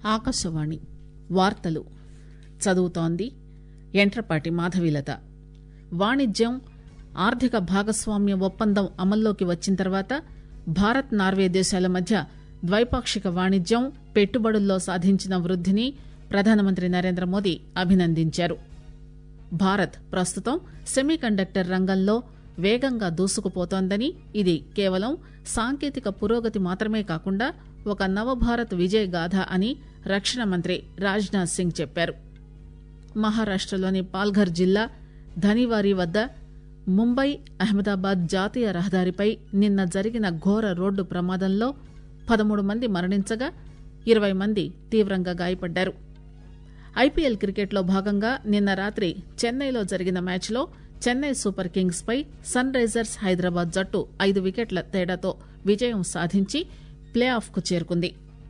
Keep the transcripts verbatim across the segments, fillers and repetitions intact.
ఆకాశవాణి వార్తలు చదువుతోంది యంట్రపాటి మాధవీలత. వాణిజ్యం, ఆర్థిక భాగస్వామ్య ఒప్పందం అమల్లోకి వచ్చిన తర్వాత భారత్ నార్వే దేశాల మధ్య ద్వైపాక్షిక వాణిజ్యం, పెట్టుబడుల్లో సాధించిన వృద్దిని ప్రధానమంత్రి నరేంద్ర మోదీ అభినందించారు. భారత్ ప్రస్తుతం సెమీకండక్టర్ రంగంలో వేగంగా దూసుకుపోతోందని, ఇది కేవలం సాంకేతిక పురోగతి మాత్రమే కాకుండా ఒక నవభారత్ విజయ గాథ అని రక్షణ మంత్రి రాజ్ నాథ్ సింగ్ చెప్పారు. మహారాష్టలోని పాల్ఘర్ జిల్లా ధనివారీ వద్ద ముంబై అహ్మదాబాద్ జాతీయ రహదారిపై నిన్న జరిగిన ఘోర రోడ్డు ప్రమాదంలో పదమూడు మంది మరణించగా ఇరవై మంది తీవ్రంగా గాయపడ్డారు. ఐపీఎల్ క్రికెట్లో భాగంగా నిన్న రాత్రి చెన్నైలో జరిగిన మ్యాచ్లో చెన్నై సూపర్ కింగ్స్ పై సన్ రైజర్స్ హైదరాబాద్ జట్టు ఐదు వికెట్ల తేడాతో విజయం సాధించి ప్లే ఆఫ్ కు చేరుకుంది.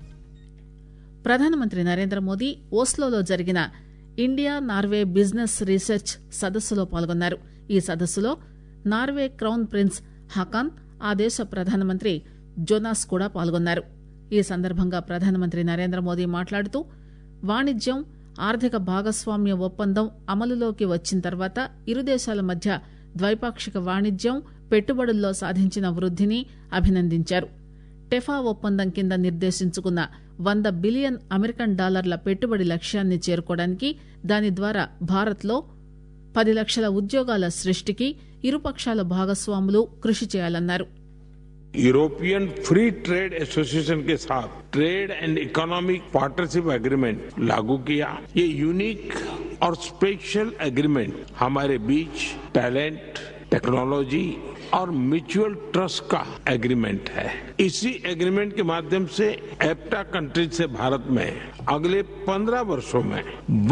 ప్రధానమంత్రి నరేంద్ర మోదీ ఓస్లోలో జరిగిన ఇండియా నార్వే బిజినెస్ రీసెర్చ్ సదస్సులో పాల్గొన్నారు. ఈ సదస్సులో నార్వే క్రౌన్ ప్రిన్స్ హకాన్, ఆ దేశ ప్రధానమంత్రి జోనాస్ కూడా పాల్గొన్నారు. ఈ సందర్భంగా ప్రధానమంత్రి నరేంద్ర మోదీ మాట్లాడుతూ, వాణిజ్యం, ఆర్థిక భాగస్వామ్య ఒప్పందం అమలులోకి వచ్చిన తర్వాత ఇరు దేశాల మధ్య ద్వైపాక్షిక వాణిజ్యం, పెట్టుబడుల్లో సాధించిన వృద్దిని అభినందించారు. టెఫా ఒప్పందం కింద నిర్దేశించుకున్న వంద బిలియన్ అమెరికన్ డాలర్ల పెట్టుబడి లక్ష్యాన్ని చేరుకోవడానికి, దాని ద్వారా భారత్లో పది లక్షల ఉద్యోగాల సృష్టికి ఇరుపక్షాల భాగస్వాములు కృషి చేయాలన్నారు. यूरोपियन फ्री ट्रेड एसोसिएशन के साथ trade and economic partnership agreement लागू किया. ये यूनिक और स्पेशल एग्रीमेंट हमारे बीच टैलेंट, टेक्नोलॉजी और म्यूचुअल ट्रस्ट का एग्रीमेंट है. इसी एग्रीमेंट के माध्यम से एप्टा कंट्रीज से भारत में अगले पंद्रह वर्षों में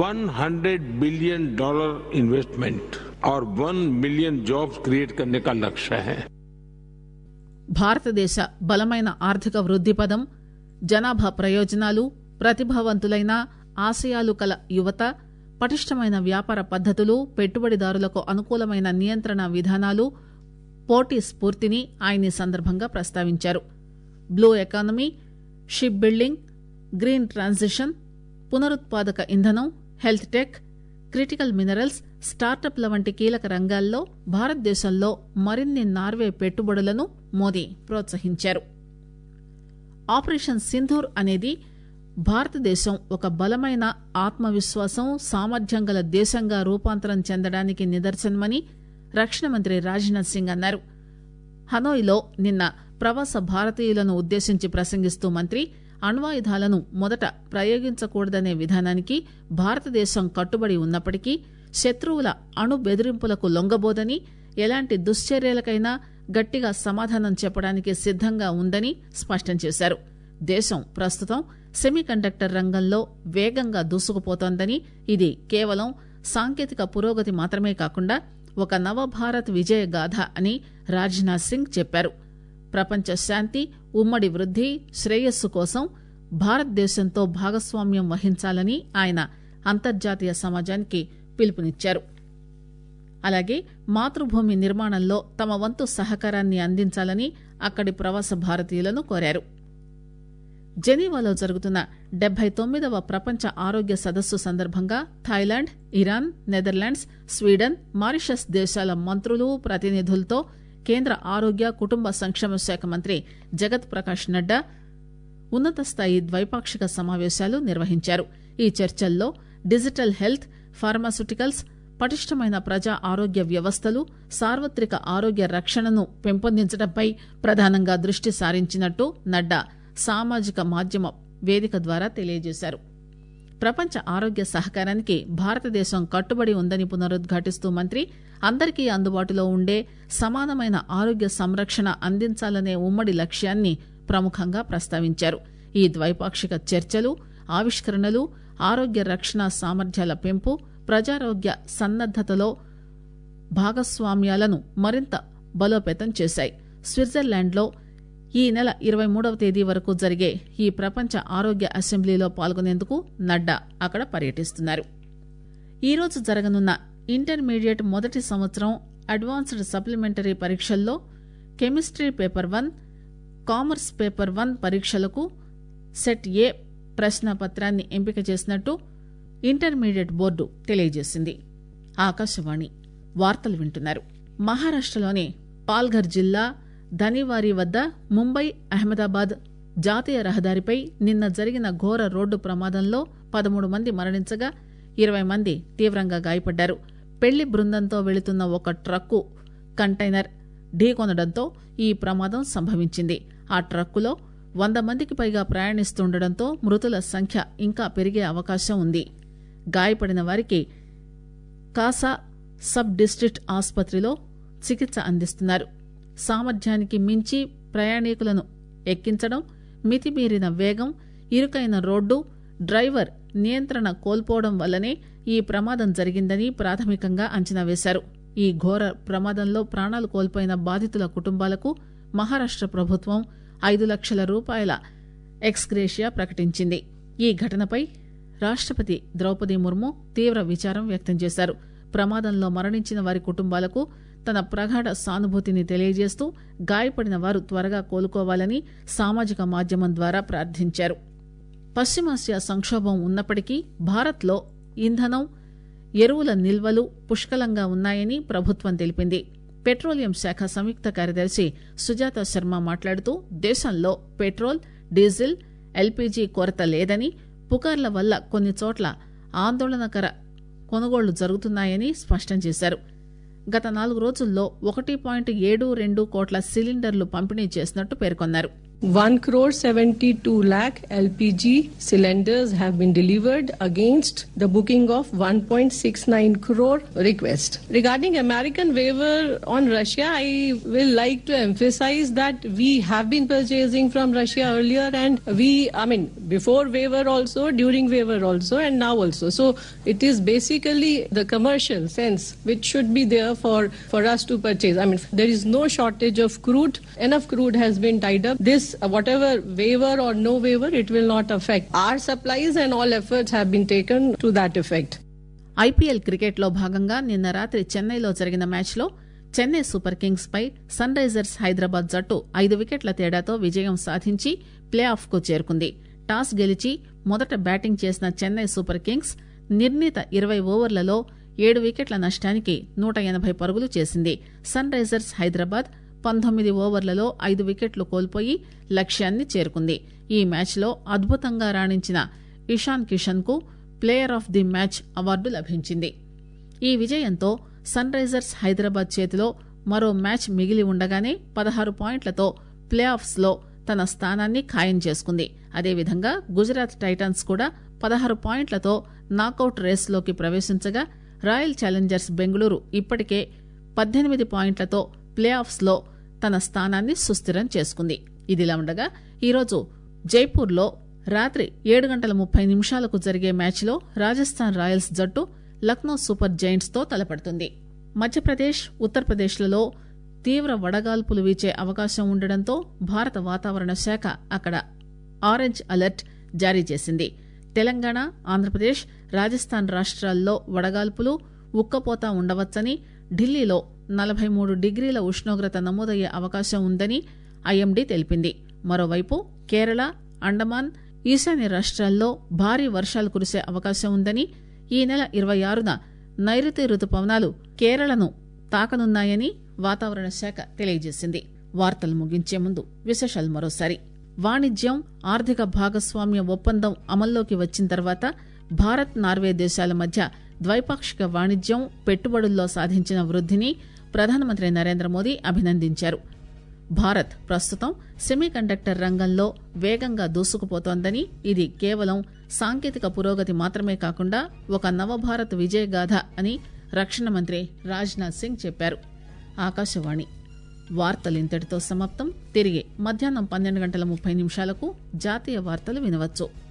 सौ बिलियन डॉलर इन्वेस्टमेंट और वन मिलियन जॉब्स क्रिएट करने का लक्ष्य है. భారతదేశ బలమైన ఆర్థిక వృద్ది పదం, జనాభా ప్రయోజనాలు, ప్రతిభావంతులైన ఆశయాలు కల యువత, పటిష్టమైన వ్యాపార పద్దతులు, పెట్టుబడిదారులకు అనుకూలమైన నియంత్రణ విధానాలు, పోటీ స్ఫూర్తిని ఆయన ఈ సందర్భంగా ప్రస్తావించారు. Blue economy, ship building, green transition, పునరుత్పాదక ఇంధనం, హెల్త్ టెక్, క్రిటికల్ మినరల్స్, స్టార్టప్ల వంటి కీలక రంగాల్లో భారతదేశంలో మరిన్ని నార్వే పెట్టుబడులను మోదీ ప్రోత్సహించారు. ఆపరేషన్ సింధూర్ అనేది భారతదేశం ఒక బలమైన ఆత్మవిశ్వాసం, సామర్థ్యం గల దేశంగా రూపాంతరం చెందడానికి నిదర్శనమని రక్షణ మంత్రి రాజ్నాథ్ సింగ్ అన్నారు. హనోయిలో నిన్న ప్రవాస భారతీయులను ఉద్దేశించి ప్రసంగిస్తూ మంత్రి, అణ్వాయుధాలను మొదట ప్రయోగించకూడదనే విధానానికి భారతదేశం కట్టుబడి ఉన్నప్పటికీ శత్రువుల అణు బెదిరింపులకు లొంగబోదని, ఎలాంటి దుశ్చర్యలకైనా గట్టిగా సమాధానం చెప్పడానికి సిద్దంగా ఉందని స్పష్టం చేశారు. దేశం ప్రస్తుతం సెమీకండక్టర్ రంగంలో వేగంగా దూసుకుపోతోందని, ఇది కేవలం సాంకేతిక పురోగతి మాత్రమే కాకుండా ఒక నవభారత్ విజయ గాథ అని రాజ్నాథ్ సింగ్ చెప్పారు. ప్రపంచ శాంతి, ఉమ్మడి వృద్ది, శ్రేయస్సు కోసం భారతదేశంతో భాగస్వామ్యం వహించాలని ఆయన అంతర్జాతీయ సమాజానికి పిలుపునిచ్చారు. అలాగే మాతృభూమి నిర్మాణంలో తమ వంతు సహకారాన్ని అందించాలని అక్కడి ప్రవాస భారతీయులను కోరారు. జెనీవాలో జరుగుతున్న డెబ్బై తొమ్మిదవ ప్రపంచ ఆరోగ్య సదస్సు సందర్భంగా Thailand, Iran, Netherlands, Sweden, Mauritius దేశాల మంత్రులు, ప్రతినిధులతో కేంద్ర ఆరోగ్య కుటుంబ సంక్షేమ శాఖ మంత్రి జగత్ ప్రకాష్ నడ్డా ఉన్నత స్థాయి ద్వైపాక్షిక సమావేశాలు నిర్వహించారు. ఈ చర్చల్లో డిజిటల్ హెల్త్, ఫార్మాస్యూటికల్స్, పటిష్టమైన ప్రజా ఆరోగ్య వ్యవస్థలు, సార్వత్రిక ఆరోగ్య రక్షణను పెంపొందించడంపై ప్రధానంగా దృష్టి సారించినట్టు నడ్డా సామాజిక మాధ్యమ వేదిక ద్వారా తెలియజేశారు. ప్రపంచ ఆరోగ్య సహకారానికి భారతదేశం కట్టుబడి ఉందని పునరుద్ఘాటిస్తూ మంత్రి, అందరికీ అందుబాటులో ఉండే సమానమైన ఆరోగ్య సంరక్షణ అందించాలనే ఉమ్మడి లక్ష్యాన్ని ప్రముఖంగా ప్రస్తావించారు. ఈ ద్వైపాక్షిక చర్చలు, ఆవిష్కరణలు ఆరోగ్య రక్షణ సామర్థ్యాల పెంపు, ప్రజారోగ్య సన్నద్దతలో భాగస్వామ్యాలను మరింత బలోపేతం చేశాయి. స్విట్జర్లాండ్లో ఈ నెల ఇరవై మూడవ తేదీ వరకు జరిగే ఈ ప్రపంచ ఆరోగ్య అసెంబ్లీలో పాల్గొనేందుకు నడ్డా అక్కడ పర్యటిస్తున్నారు. ఈరోజు జరగనున్న ఇంటర్మీడియట్ మొదటి సంవత్సరం అడ్వాన్స్డ్ సప్లిమెంటరీ పరీక్షల్లో chemistry paper one, commerce paper one పరీక్షలకు సెట్ ఏ ప్రశ్నాపత్రాన్ని ఎంపిక చేసినట్టు ఇంటర్మీడియట్ బోర్డు తెలియజేసింది. ఆకాశవాణి వార్తలు వింటున్నారు. మహారాష్టలోని పాల్ఘర్ జిల్లా ధనివారి వద్ద ముంబై అహ్మదాబాద్ జాతీయ రహదారిపై నిన్న జరిగిన ఘోర రోడ్డు ప్రమాదంలో పదమూడు మంది మరణించగా ఇరవై మంది తీవ్రంగా గాయపడ్డారు. పెళ్లి బృందంతో వెళుతున్న ఒక ట్రక్కు కంటైనర్ ఢీకొనడంతో ఈ ప్రమాదం సంభవించింది. ఆ ట్రక్కులో వంద మందికి పైగా ప్రయాణిస్తుండటంతో మృతుల సంఖ్య ఇంకా పెరిగే అవకాశం ఉంది. గాయపడిన వారికి కాసా సబ్ డిస్టిక్ట్ ఆసుపత్రిలో చికిత్స అందిస్తున్నారు. సామర్థ్యానికి మించి ప్రయాణికులను ఎక్కించడం, మితిమీరిన వేగం, ఇరుకైన రోడ్డు, డ్రైవర్ నియంత్రణ కోల్పోవడం వల్లనే ఈ ప్రమాదం జరిగిందని ప్రాథమికంగా అంచనా వేశారు. ఈ ఘోర ప్రమాదంలో ప్రాణాలు కోల్పోయిన బాధితుల కుటుంబాలకు మహారాష్ట ప్రభుత్వం ఐదు లక్షల రూపాయల ఎక్స్గ్రేషియా ప్రకటించింది. ఈ ఘటనపై రాష్టపతి ద్రౌపది ముర్ము తీవ్ర విచారం వ్యక్తం చేశారు. ప్రమాదంలో మరణించిన వారి కుటుంబాలకు తన ప్రగాఢ సానుభూతిని తెలియజేస్తూ గాయపడిన వారు త్వరగా కోలుకోవాలని సామాజిక మాధ్యమం ద్వారా ప్రార్థించారు. పశ్చిమాసియా సంక్షోభం ఉన్నప్పటికీ భారత్లో ఇంధనం, ఎరువుల నిల్వలు పుష్కలంగా ఉన్నాయని ప్రభుత్వం తెలిపింది. పెట్రోలియం శాఖ సంయుక్త కార్యదర్శి సుజాత శర్మ మాట్లాడుతూ దేశంలో పెట్రోల్, డీజిల్, ఎల్పీజీ కొరత లేదని, పుకార్ల వల్ల కొన్ని చోట్ల ఆందోళనకర కొనుగోళ్లు జరుగుతున్నాయని స్పష్టం చేశారు. గత నాలుగు రోజుల్లో ఒకటి పాయింట్ ఏడు రెండు కోట్ల సిలిండర్లు పంపిణీ చేసినట్టు పేర్కొన్నారు. one crore seventy-two lakh L P G cylinders have been delivered against the booking of one point six nine crore request. Regarding American waiver on Russia, I will like to emphasize that we have been purchasing from Russia earlier, and we, I mean, before waiver also, during waiver also, and now also. So it is basically the commercial sense which should be there for, for us to purchase. I mean, there is no shortage of crude. Enough crude has been tied up. This whatever waiver or no waiver, it will not affect our supplies, and all efforts have been taken to that effect. IPL cricket లో భాగంగా నిన్న రాత్రి చెన్నైలో జరిగిన match లో Chennai Super Kings పై Sunrisers Hyderabad జట్టు ఐదు వికెట్ల తేడాతో విజయం సాధించి ప్లే ఆఫ్ కు చేరుకుంది. టాస్ గెలిచి మొదట బ్యాటింగ్ చేసిన చెన్నై సూపర్ కింగ్స్ నిర్ణీత ఇరవై ఓవర్లలో ఏడు వికెట్ల నష్టానికి నూట ఎనభై పరుగులు చేసింది. సన్ రైజర్స్ హైదరాబాద్ పంతొమ్మిది ఓవర్లలో ఐదు వికెట్లు కోల్పోయి లక్ష్యాన్ని చేరుకుంది. ఈ మ్యాచ్లో అద్భుతంగా రాణించిన ఇషాన్ కిషన్ కు player of the match award లభించింది. ఈ విజయంతో సన్ రైజర్స్ హైదరాబాద్ చేతిలో మరో మ్యాచ్ మిగిలి ఉండగానే పదహారు పాయింట్లతో ప్లే ఆఫ్స్ లో తన స్థానాన్ని ఖాయం చేసుకుంది. అదేవిధంగా గుజరాత్ టైటన్స్ కూడా పదహారు పాయింట్లతో నాకౌట్ రేసులోకి ప్రవేశించగా రాయల్ ఛాలెంజర్స్ బెంగళూరు ఇప్పటికే పద్దెనిమిది పాయింట్లతో ప్లే ఆఫ్స్ లో తన స్థానాన్ని సుస్థిరం చేసుకుంది. ఇదిలా ఉండగా ఈరోజు జైపూర్ లో రాత్రి ఏడు గంటల ముప్పై నిమిషాలకు జరిగే మ్యాచ్ లో రాజస్థాన్ రాయల్స్ జట్టు లక్నో సూపర్ జైంట్స్ తో తలపడుతుంది. మధ్యప్రదేశ్, ఉత్తరప్రదేశ్లలో తీవ్ర వడగాల్పులు వీచే అవకాశం ఉండడంతో భారత వాతావరణ శాఖ అక్కడ ఆరెంజ్ అలర్ట్ జారీ చేసింది. తెలంగాణ, ఆంధ్రప్రదేశ్, రాజస్థాన్ రాష్ట్రాల్లో వడగాల్పులు, ఉక్కపోత ఉండవచ్చని, ఢిల్లీలో నలభై మూడు డిగ్రీల ఉష్ణోగ్రత నమోదయ్యే అవకాశం ఉందని ఐఎండీ తెలిపింది. మరోవైపు కేరళ, అండమాన్, ఈశాన్య రాష్ట్రాల్లో భారీ వర్షాలు కురిసే అవకాశం ఉందని, ఈ నెల ఇరవై ఆరున నైరుతి రుతుపవనాలు కేరళను తాకనున్నాయని వాతావరణ శాఖ తెలియజేసింది. వార్తలు ముగించే ముందు విశేషాలు మరోసారి. వాణిజ్యం, ఆర్థిక భాగస్వామ్య ఒప్పందం అమల్లోకి వచ్చిన తర్వాత భారత్, నార్వే దేశాల మధ్య ద్వైపాక్షిక వాణిజ్యం, పెట్టుబడుల్లో సాధించిన వృద్ధిని ప్రధానమంత్రి నరేంద్ర మోదీ అభినందించారు. భారత్ ప్రస్తుతం సెమీకండక్టర్ రంగంలో వేగంగా దూసుకుపోతోందని, ఇది కేవలం సాంకేతిక పురోగతి మాత్రమే కాకుండా ఒక నవభారత్ విజయగాథ అని రక్షణ మంత్రి రాజ్నాథ్ సింగ్ చెప్పారు. ఆకాశవాణి వార్తలు ఇంతటితో సమాప్తం. తిరిగి మధ్యాహ్నం పన్నెండు గంటల ముప్పై నిమిషాలకు జాతీయ వార్తలు వినవచ్చు.